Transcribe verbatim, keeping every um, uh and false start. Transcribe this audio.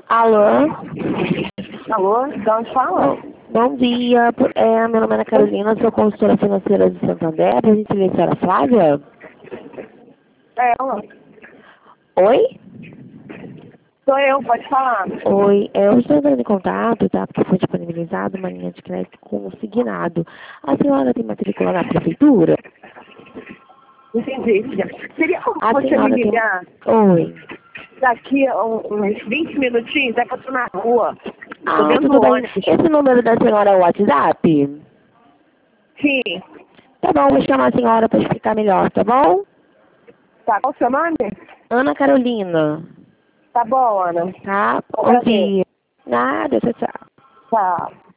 Alô? Alô? De onde fala? Bom dia, é, meu nome é Ana Carolina, sou consultora financeira de Santander, por gentileza, a senhora Flávia? É ela. Oi? Sou eu, pode falar. Oi, é, eu estou entrando em contato, tá, porque foi disponibilizado uma linha de crédito consignado. A senhora tem matrícula na prefeitura? Entendi. Seria como A você senhora me tem... ligar Oi. daqui a um- uns vinte minutinhos? É que eu tô na rua. Tô Ah, dentro tudo do bem. ônibus. Esse número da senhora é o WhatsApp? Sim. Tá bom, vou chamar a senhora para explicar melhor, tá bom? Tá, qual o seu nome? Ana Carolina. Tá bom, Ana. Tá? Bom Prazer. dia. Nada, tchau, tchau. Tá.